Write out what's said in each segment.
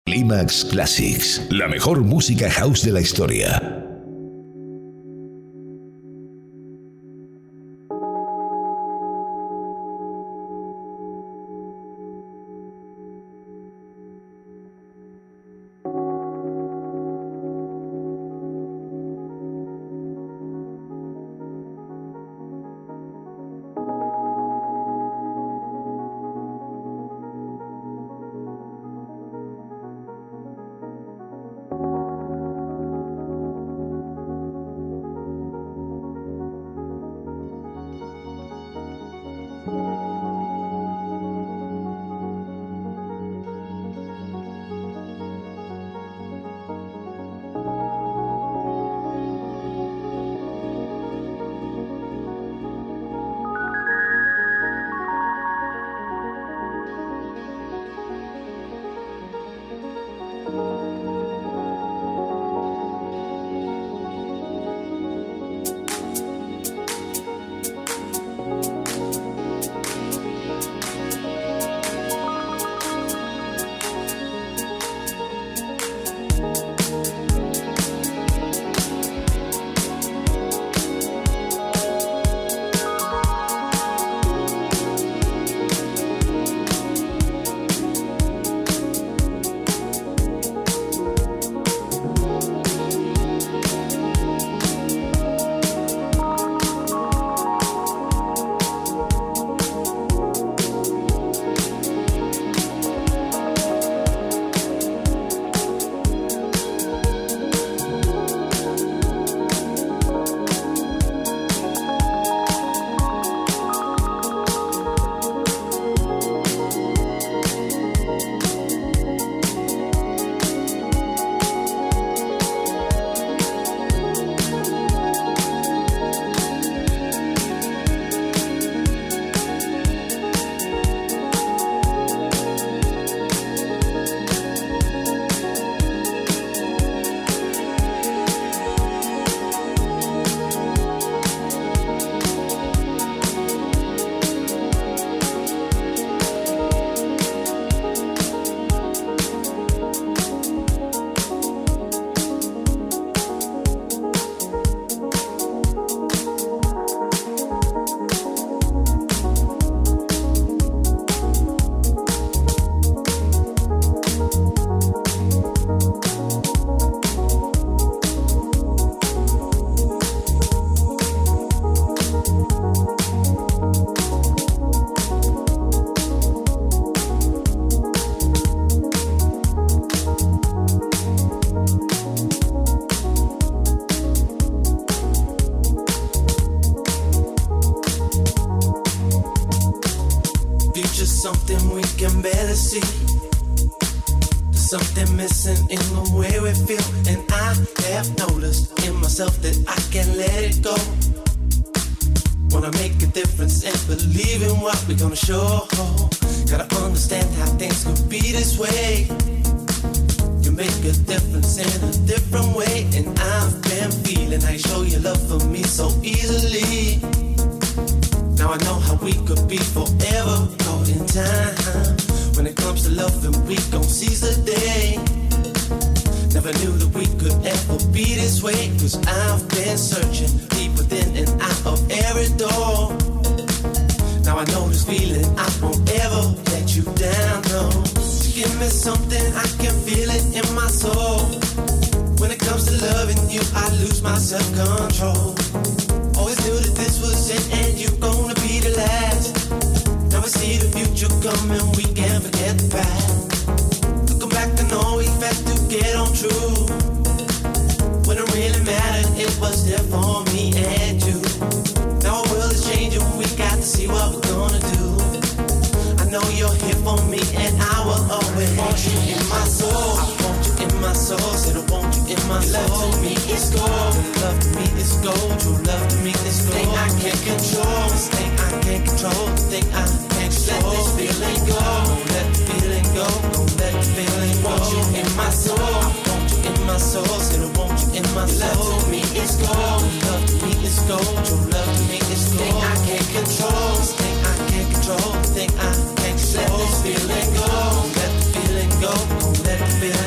Climax Classics, la mejor música house de la historia. Let the feeling go, let the feeling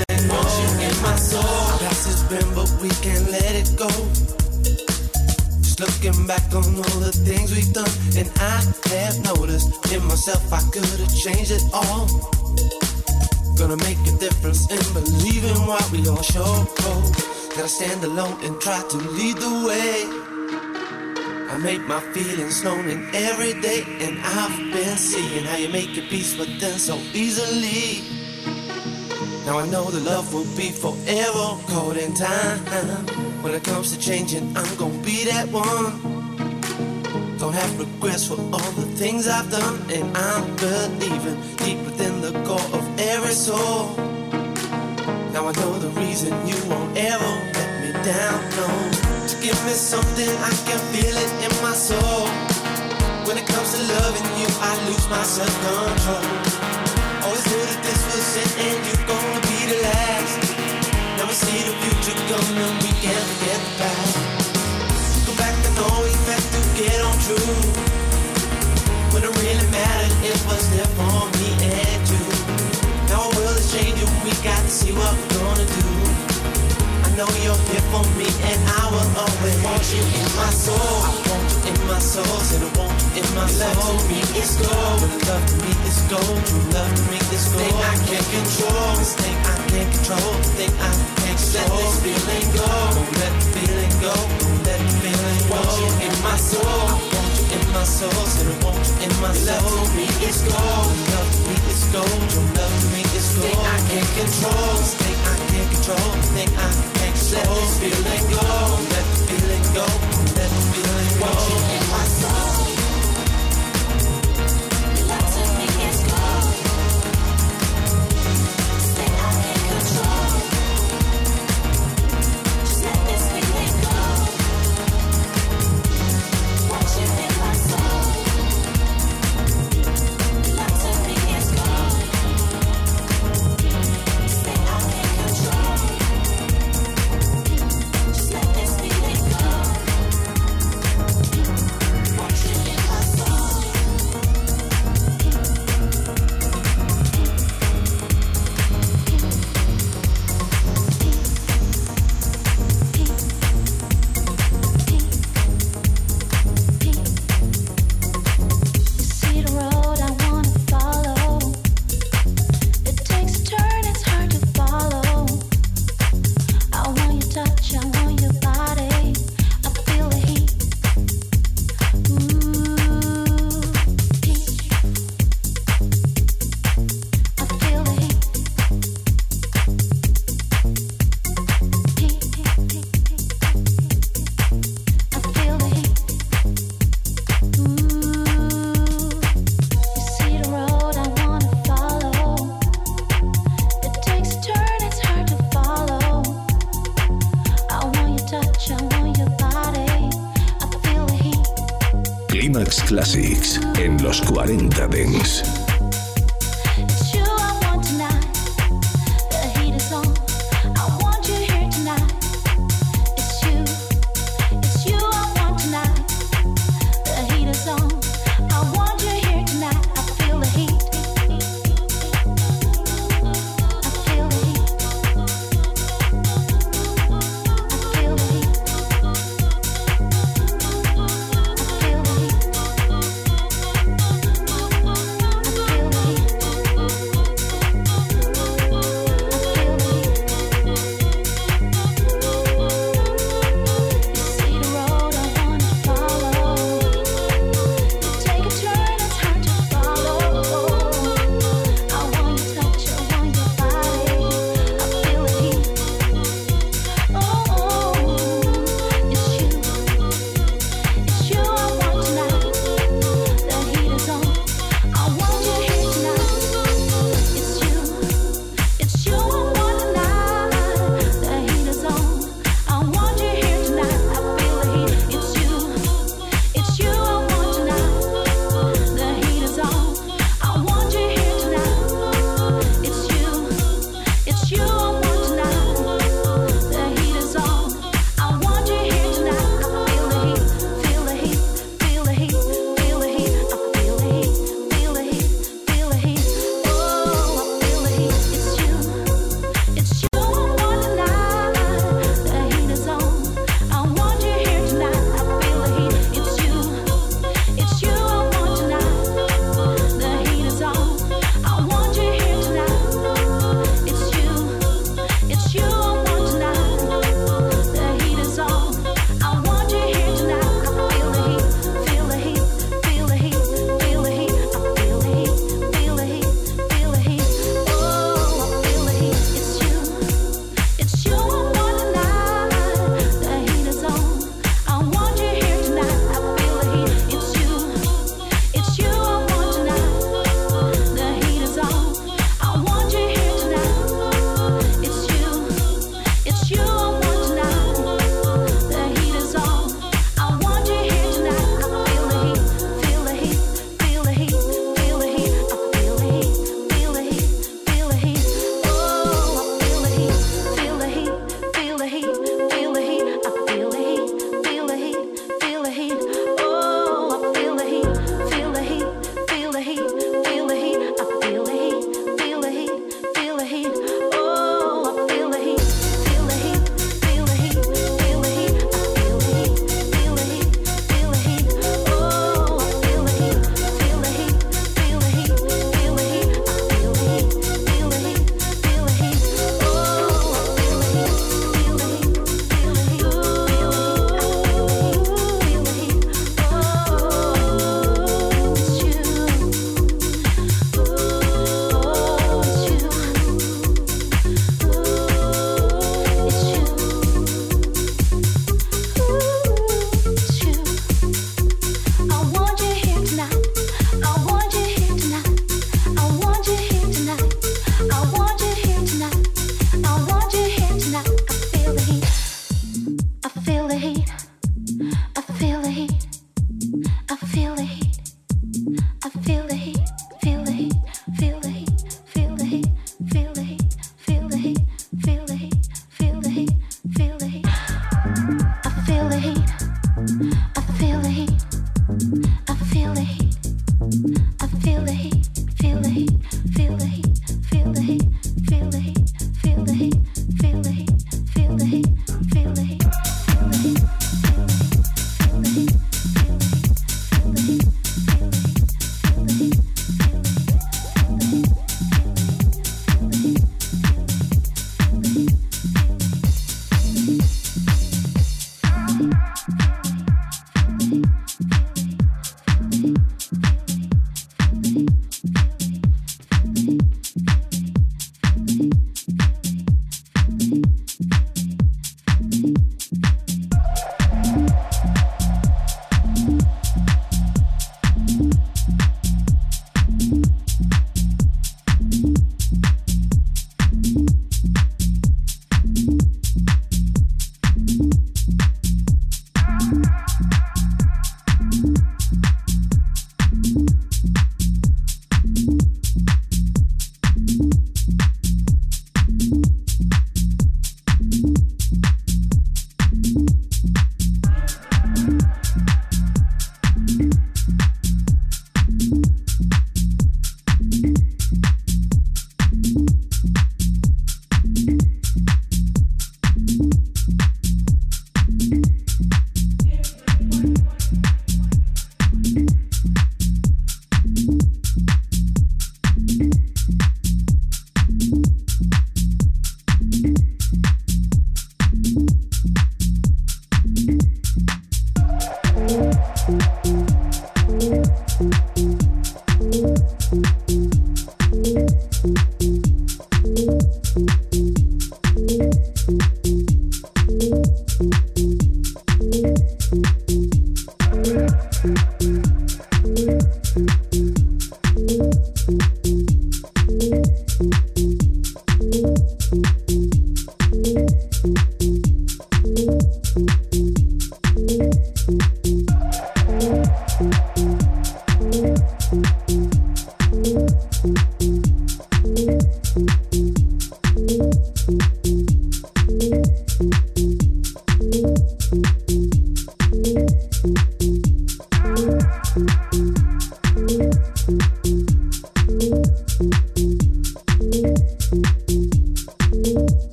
loving, but we can't let it go. Just looking back on all the things we've done, and I have noticed in myself I could have changed it all. Gonna make a difference in believing what we all sure go. Gotta stand alone and try to lead the way. I make my feelings known in every day, and I've been seeing how you make your peace with them so easily. Now I know the love will be forever caught in time. When it comes to changing, I'm gonna be that one. Don't have regrets for all the things I've done, and I'm believing deep within the core of every soul. Now I know the reason you won't ever let me down, no. To give me something, I can feel it in my soul. When it comes to loving you, I lose my self-control. Always knew that this was it and you're gonna be the last. Now we see the future coming and we can't forget the past. Go back and know we had to get on true. When it really mattered, it was there for me and you. Now our world is changing, we got to see what we're gonna do. I know you're here for me and I will always want you in my soul. I want you in my soul, said I want you in my soul. Love to me is gold, love to me is gold. True love to me is gold. Thing I can't control, this thing I can't control. Thing I can't let this feeling go. Don't let the feeling go, don't let the feeling go. Want you in my soul, I want you in my soul, said I want you in my soul. Love to me is gold, love to me is gold. True love to me is gold. Thing I can't control, this thing I can't control. Thing I can't let this feeling go, let the feeling go, let the feeling go. Want you in my soul. Love to me is gold. This thing I can't control. Just let this feeling go. Want you in my soul. Love to me is gold. This thing I can't control. Just let this feeling go. Want you in my soul. See the road I wanna follow. It takes a turn, it's hard to follow. I want your touch, I want your body. I feel the heat. Peach. I feel the heat. I feel the heat. You see the road I wanna follow. It takes a turn, it's hard to follow. I want your touch, I want your body. I feel the heat. Climax Classics en los 40 Dents. It's you I want tonight. The heat is on. I want you here tonight. It's you I want tonight. The heat is on. I want you here tonight. I feel the heat. I feel the heat. I feel the heat. I feel the heat.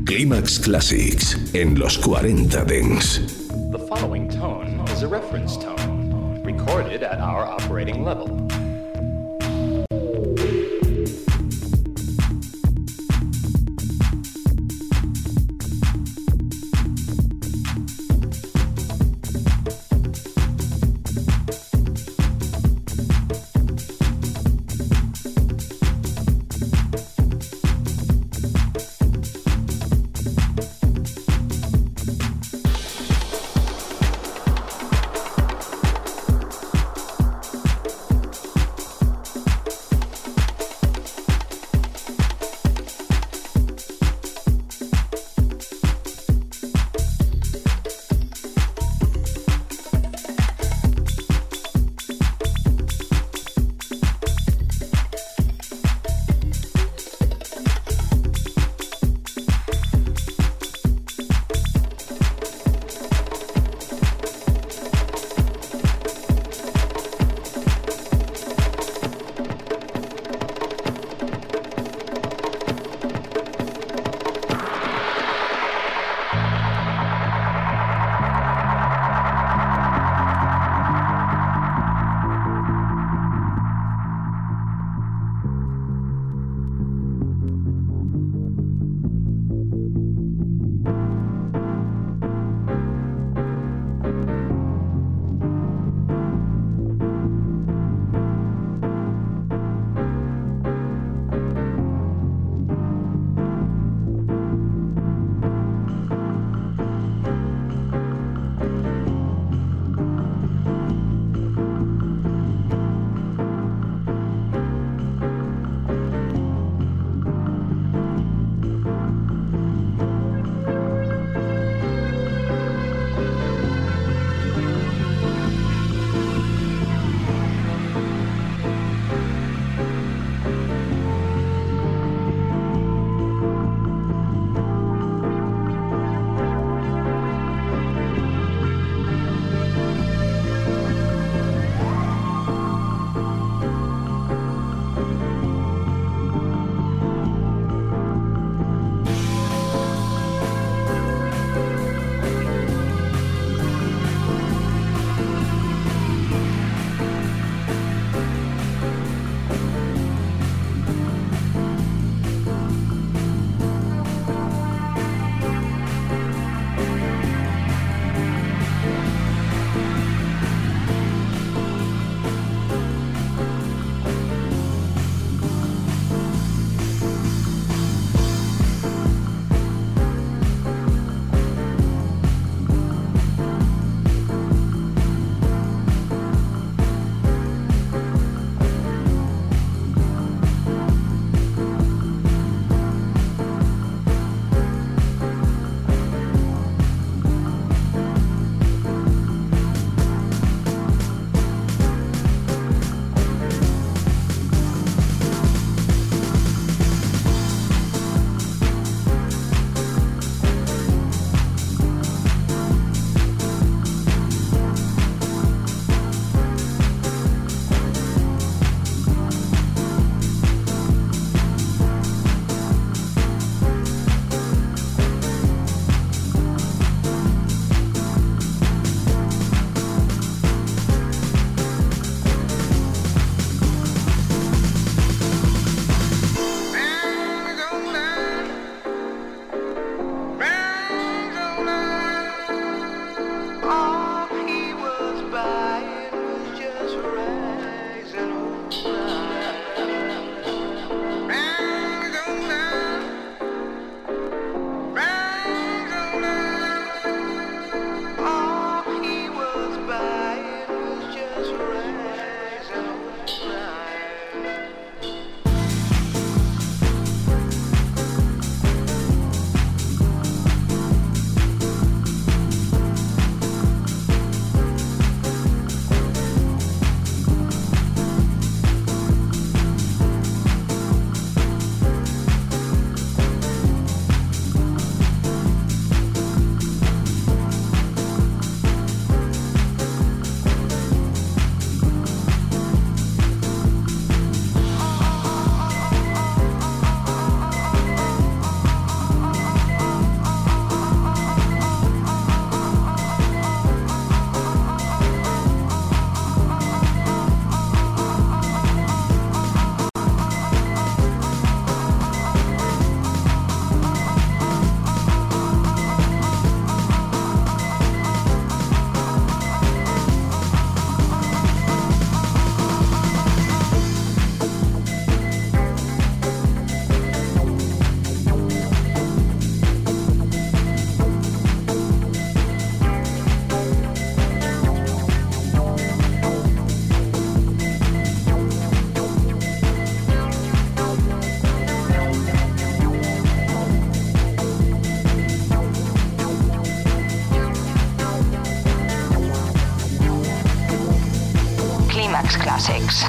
Climax Classics en los 40 Dance. The following tone is a reference tone, recorded at our operating level. Mix.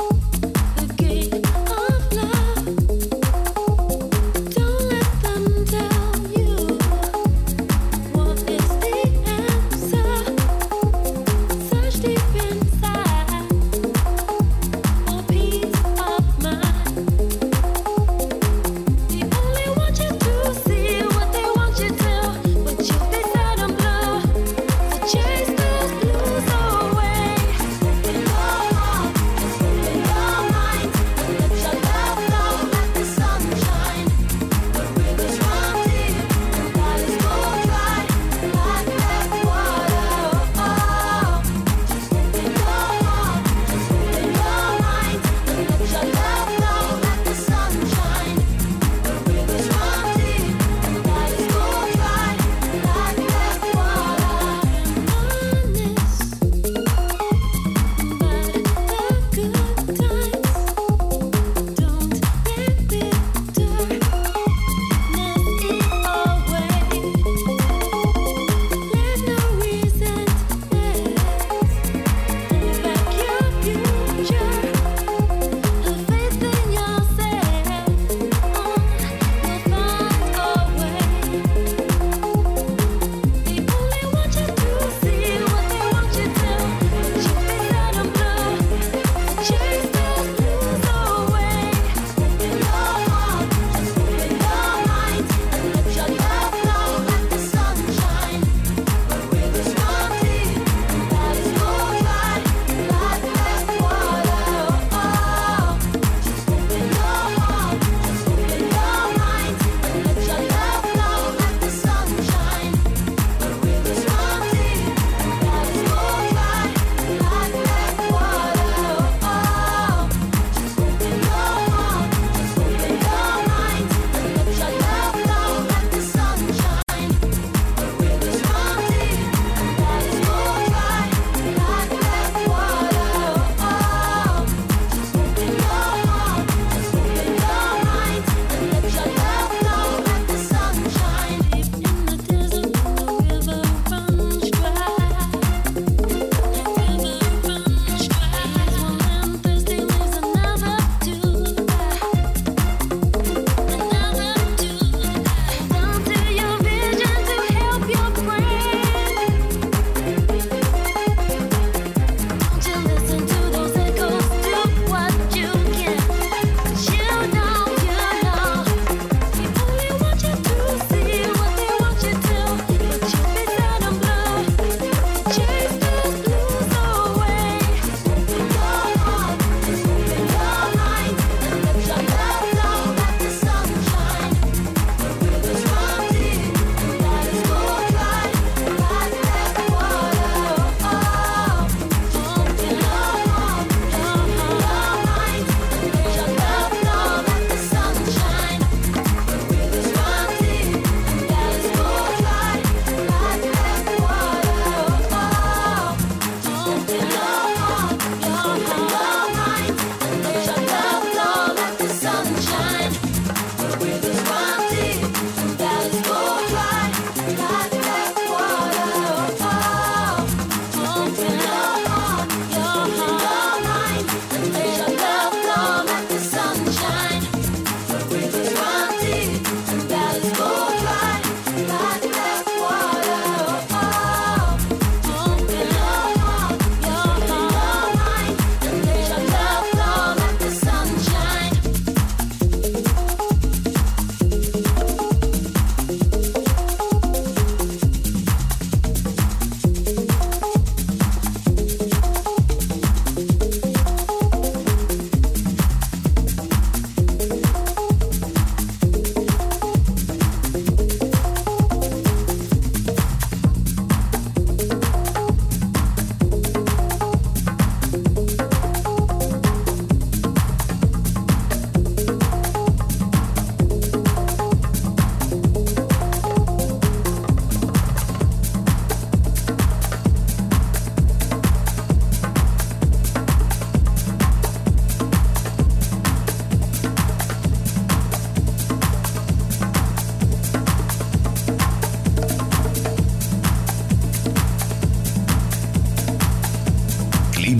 Don't let them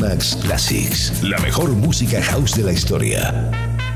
Climax Classics, la mejor música house de la historia.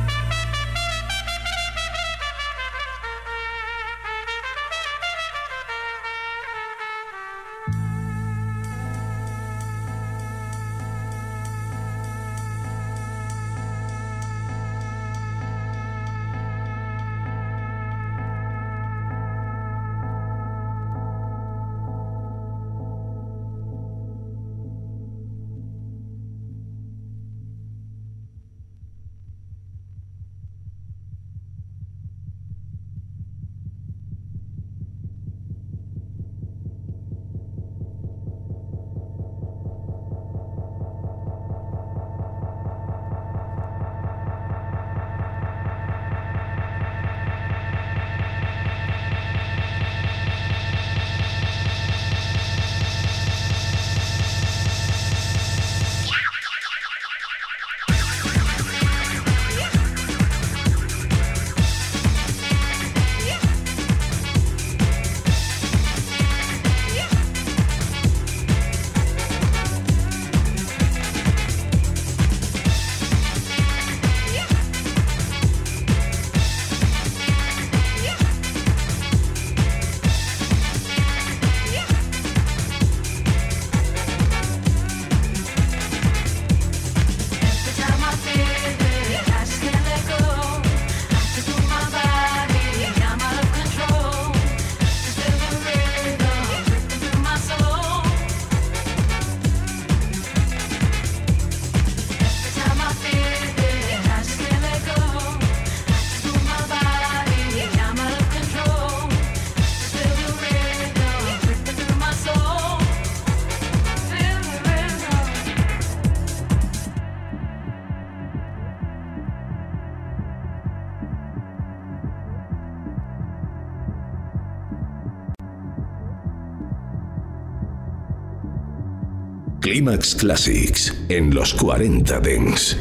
Climax Classics en los 40 Dance.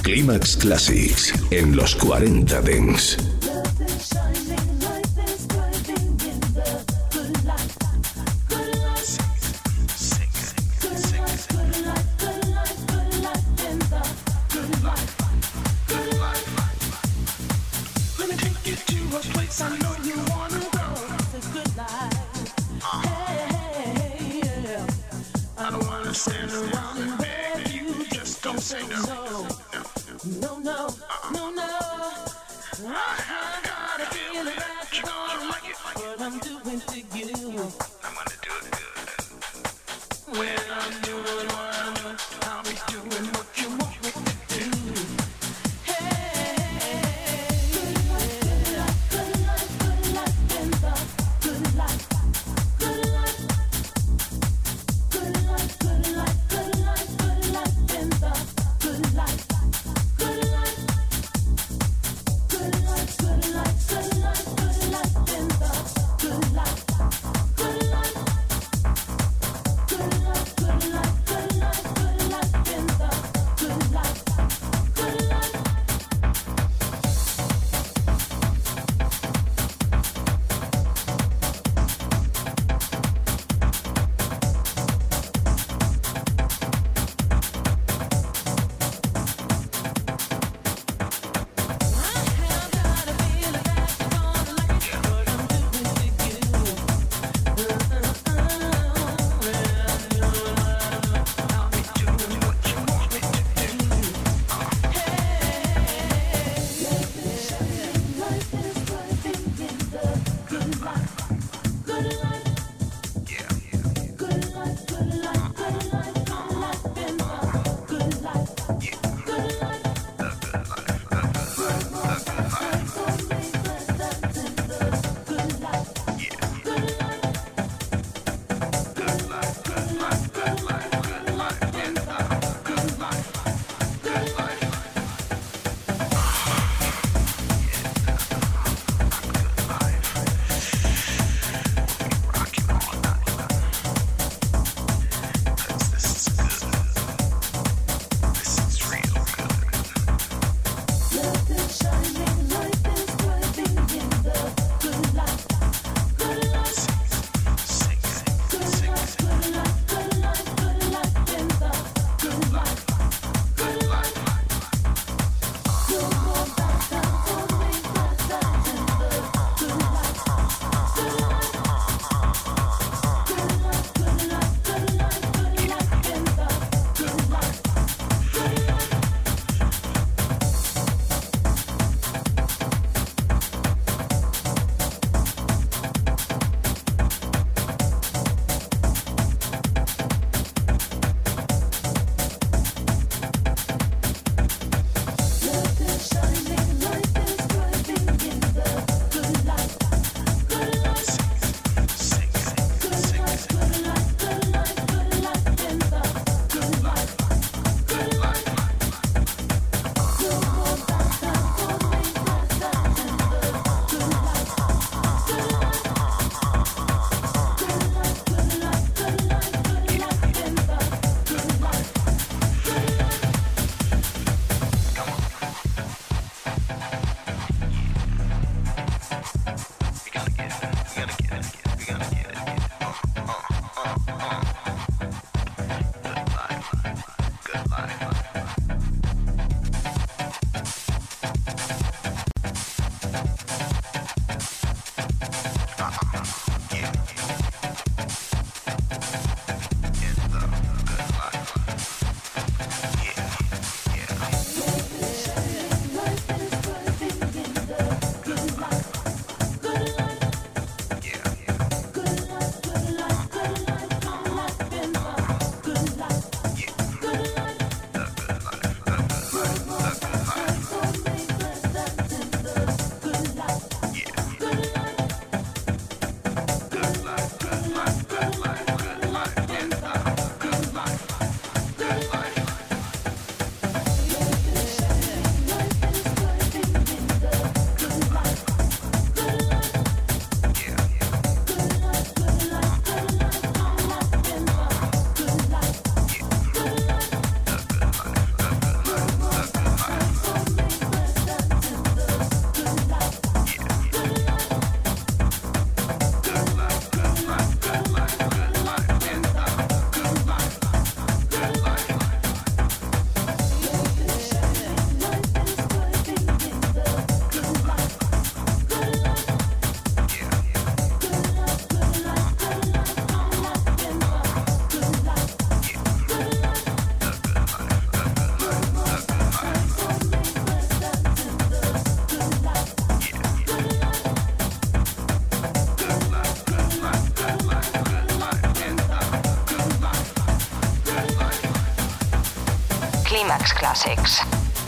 Climax Classics en los 40 Dents. Climax Classics.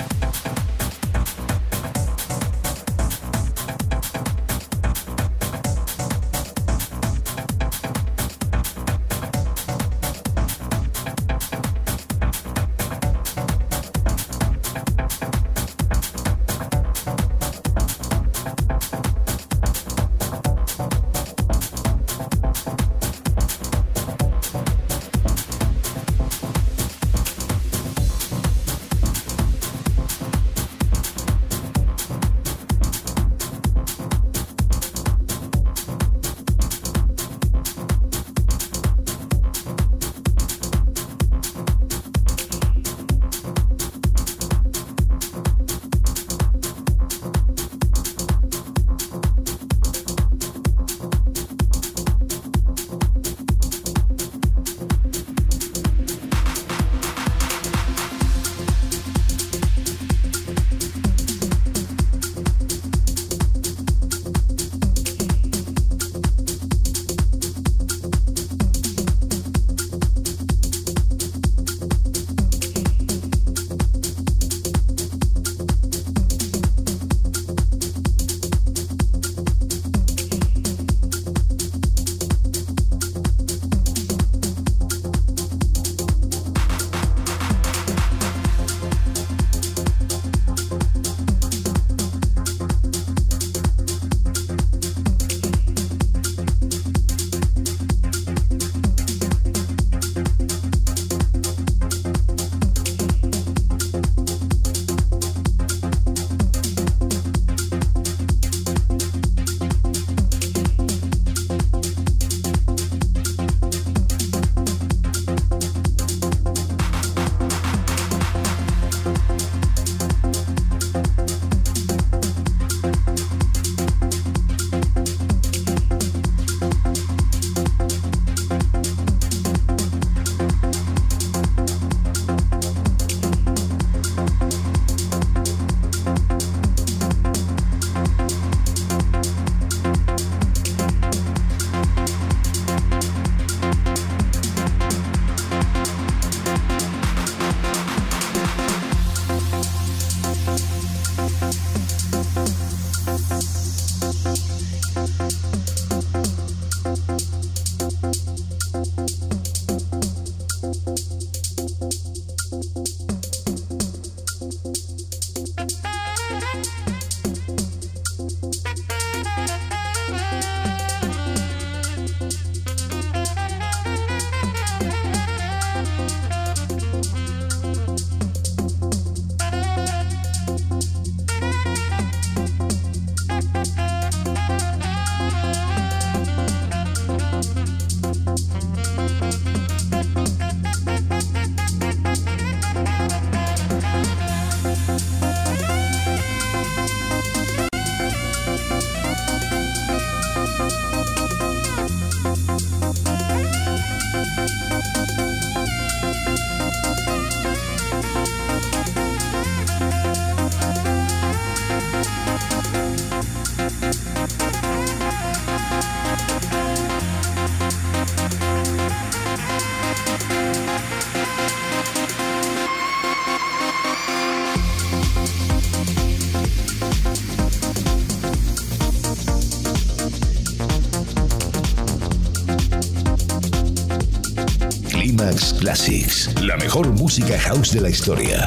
Climax Classics, la mejor música house de la historia.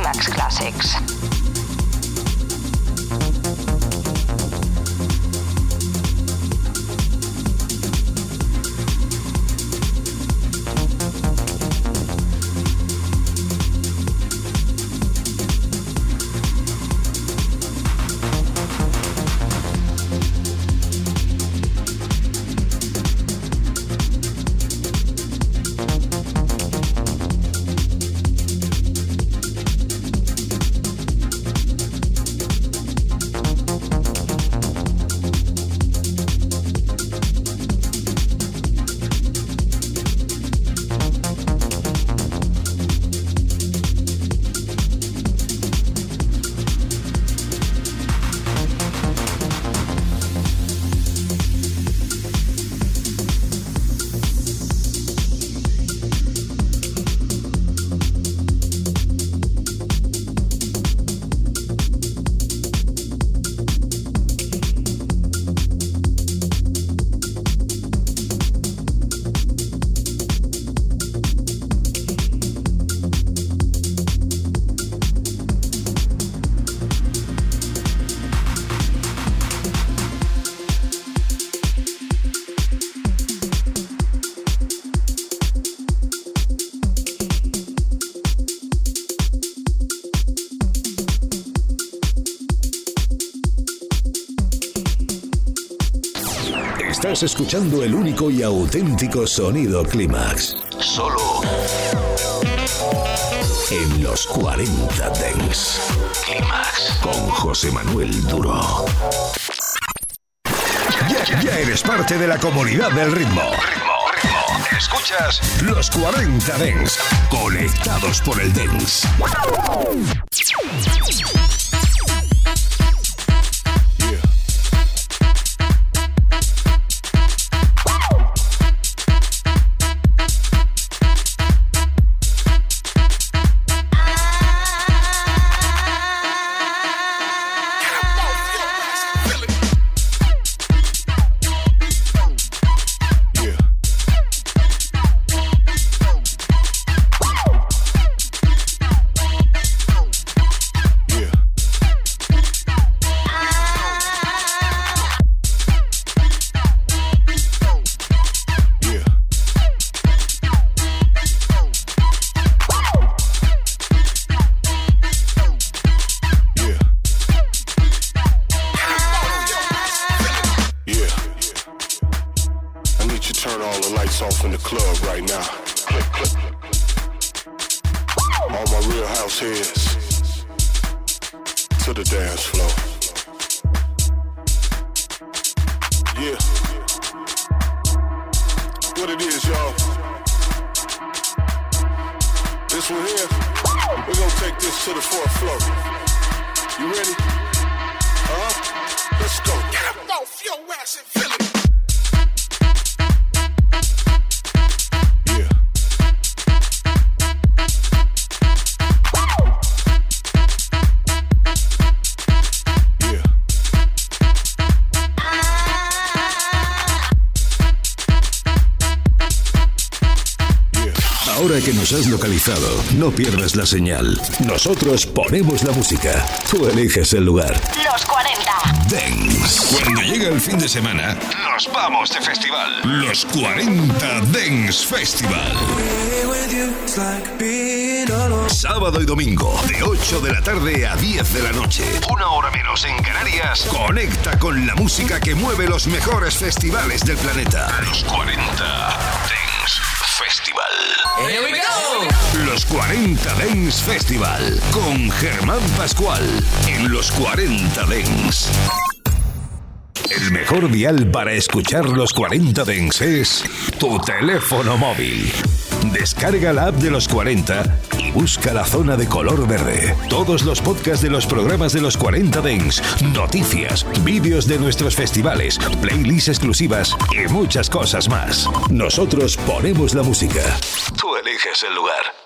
Climax Classics. Estás escuchando el único y auténtico sonido Climax. Solo en los 40 Dance. Climax con José Manuel Duro. Ya eres parte de la comunidad del ritmo. Escuchas los 40 Dance. Conectados por el Dance. Ahora que nos has localizado, no pierdas la señal. Nosotros ponemos la música. Tú eliges el lugar. Los 40 Dance. Cuando llega el fin de semana, nos vamos de festival. Los 40 Dance Festival. Sábado y domingo, de 8 de la tarde a 10 de la noche. 1 hora menos en Canarias. Conecta con la música que mueve los mejores festivales del planeta. Los 40 Dance Festival. Here we go. Los 40 Dance Festival con Germán Pascual en los 40 Dance. El mejor dial para escuchar los 40 Dance es tu teléfono móvil. Descarga la app de los 40 y busca la zona de color verde. Todos los podcasts de los programas de los 40 Dance, noticias, vídeos de nuestros festivales, playlists exclusivas y muchas cosas más. Nosotros ponemos la música. Tú eliges el lugar.